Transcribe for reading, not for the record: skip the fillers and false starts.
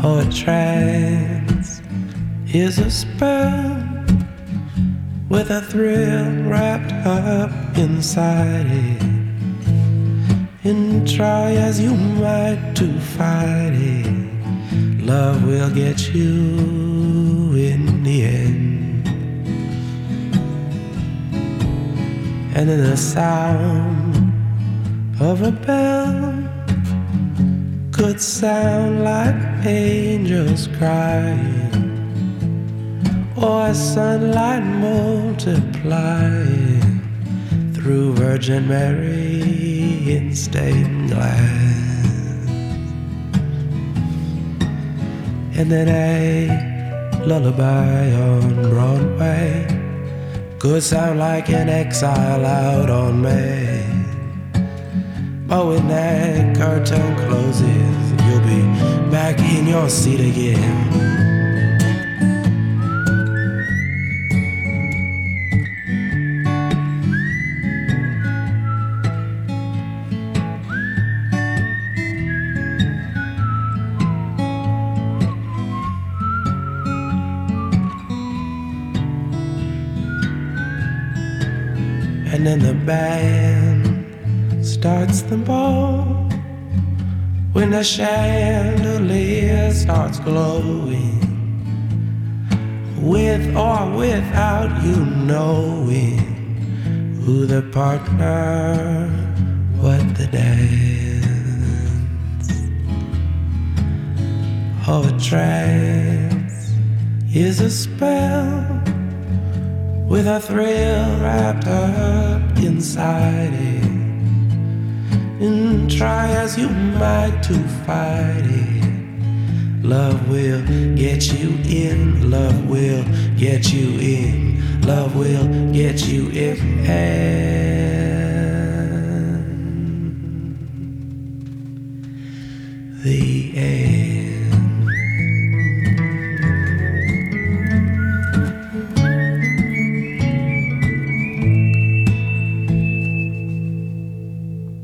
Oh, a trance is a spell with a thrill wrapped up inside it. And try as you might to fight it, love will get you in the end. And then the sound of a bell could sound like angels crying, or sunlight multiplying through Virgin Mary in stained glass. And then a lullaby on Broadway could sound like an exile out on May. But when that curtain closes, you'll be back in your seat again. And then the band starts the ball when the chandelier starts glowing, with or without you knowing who the partner, what the dance. Oh, a trance is a spell with a thrill wrapped up inside it. And try as you might to fight it, love will get you in, love will get you in, love will get you in. The end.